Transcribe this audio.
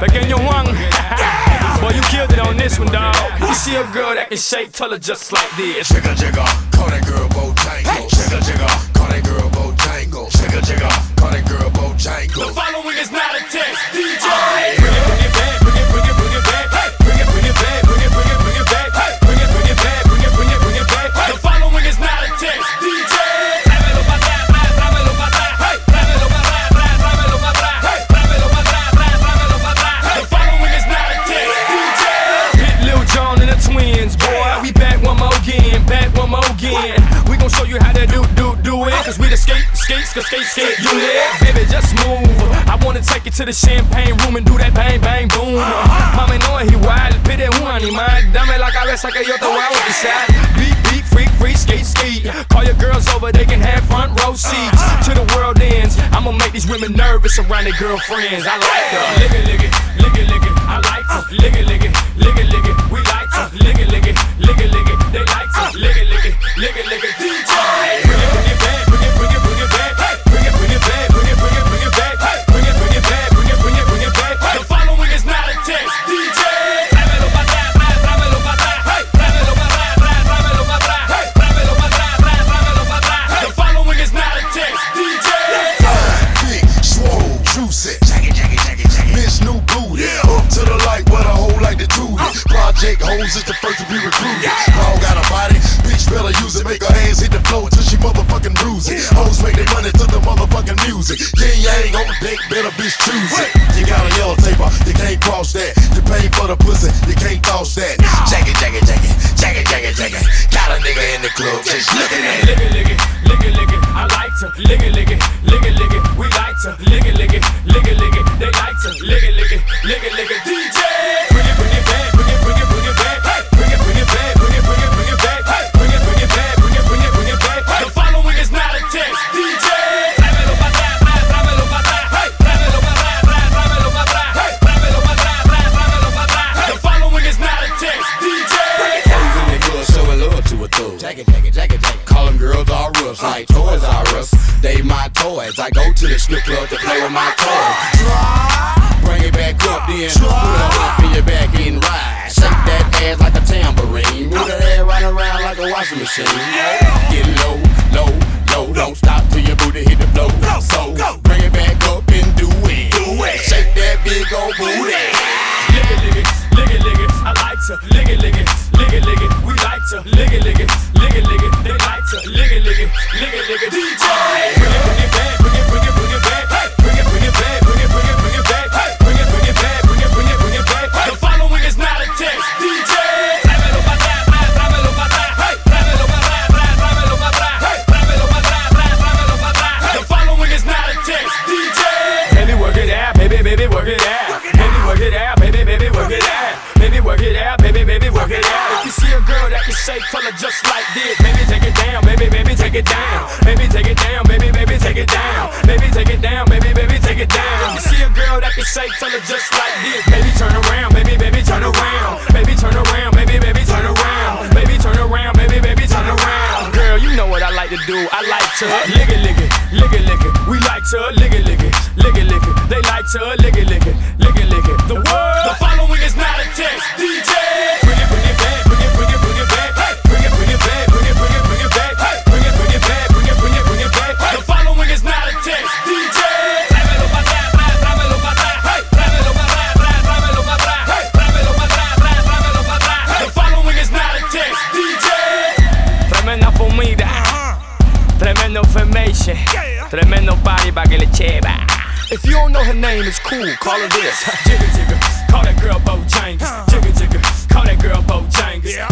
Pequeño Juan. Boy, you killed it on this one, dawg. You see a girl that can shake, tell her just like this. Jigga jigga, call that girl Bojangle. Jigga jigga, call that girl Bojangle. Jigga jigga, call that girl Bojangle. The following is not a test, DJ. Bring it back, bring it back, bring it back, bring it back, bring it back, bring it back, bring it back, bring it back. The following is not a test, DJ. Tráemelo pa' atrás, tráemelo pa' atrás, tráemelo pa' atrás, tráemelo pa' atrás, tráemelo pa' atrás, tráemelo pa' atrás. The following is not a test, DJ. Hit Lil Jon and the twins, boy. We back one more again, back one more again. We gon' show you how to do it, cause we the skate, you live, baby, just move. I wanna take you to the champagne room and do that bang, bang, boom. Mami, no es igual, pide un animal. Dame la cabeza que yo te voy a bautizar. Beat, beat, freak, freak, skate, skate. Call your girls over, they can have front row seats. To the world ends, I'ma make these women nervous around their girlfriends. I like her. Lick it, lick it, lick it, lick it. I like to lick it, lick it, lick it, lick it. We like to lick it, lick it, lick it, lick it. They like to lick it, lick it, lick it, lick it. DJ, bring it back, bring it, bring it, bring it back, bring it, bring it back, bring it, bring it, bring it back, bring it, bring it back, bring it, bring it, bring it back. The following is not a test, DJ. Tráemelo pa' atrás, tráemelo pa' atrás, tráemelo pa' atrás, tráemelo pa' atrás, tráemelo pa' atrás, tráemelo pa' atrás. The following is not a test, DJ. Big, swole, juicy. Bitch, new booty. Up to the light, what a hoe like to do it. Project hoes is the first to be recruited. Dog got a body, bitch better use it. Make her hands hit the floor till she motherfucking bruise it. Hoes make their money to the motherfucking music. Yin yang on deck, better bitch choose it. You got a yellow taper, you can't cross that. You pay for the pussy, you can't toss that. Jack it. Got a nigga in the club just looking at it. Lick it, lick it, lick it, lick it. I like to lick it, lick it, lick it, lick it. We like to lick it, lick it, lick it, lick it. They like to lick it, lick it, lick it, lick it. DJ, bring it back, bring it, bring it, bring it back, bring it, bring it back, bring it, bring it, bring it back, bring it, bring it back, bring it, bring it, bring it back. The following is not a test, DJ. Tráemelo pa' atrás, tráemelo pa' atrás, tráemelo pa' atrás, tráemelo pa' atrás, tráemelo pa' atrás, tráemelo pa' atrás. The following is not a test, DJ. Hoes in the club showing love to a thug. Jack it. Call them girls all rough like Toys R Us. They my toys. I go to the strip club to play with my toys. Bring it back up then. Put a hump in your back and ride. Shake that ass like a tambourine. Move that ass right around like a washing machine. Get low. Don't stop till your booty hit the floor. So bring it back up and do it. Shake that big old booty. Lick it, lick it, lick it, lick it. I like to lick it, lick it, lick it, lick it. We like to lick it, lick it, lick it, lick it. They like to lick it, lick it, lick it, lick it. DJ, bring it back, bring it, bring it, bring it back, bring it, bring it back, bring it, bring it, bring it back, bring it, bring it back, bring it, bring it, bring it back. The following is not a test, DJ. Tráemelo pa' atrás, tráemelo pa' atrás, tráemelo pa' atrás, tráemelo pa' atrás, tráemelo pa' atrás, tráemelo pa' atrás. The following is not a test, DJ. Baby, work it out, baby, work it out. Baby, work it out, baby, work it out. Baby, work it out, baby, work it out. If you see a girl that can shake, tell her just like this. Baby, take it down, baby, take it down. Baby, take it down, baby, take it down. Baby, take it down, baby, take it down. If you see a girl that can shake, tell her just like this. Baby, turn around, baby, turn around. Baby, turn around, baby, turn around. Baby, turn around, baby, turn around. Girl, you know what I like to do. I like to lick it, lick it, lick it, lick it. We like to lick it, lick it, lick it, lick it. They like to lick it, lick it, lick it, lick it. The following is not a test, DJ. Bring it back, bring it, bring it, bring it back, bring it, bring it back, bring it, bring it, bring it back, bring it, bring it back, bring it, bring it, bring it back. The following is not a test, DJ. Tráemelo pa' atrás, tráemelo pa' atrás, tráemelo pa' atrás, tráemelo pa' atrás, tráemelo pa' atrás, tráemelo pa' atrás. The following is not a test, DJ. Tremenda comida, tremendo information, tremendo party pa' que le cheva. If you don't know her name, it's cool, call her this. Jigga, jigga, call that girl Bojangle. Jigga, jigga, call that girl Bojangle.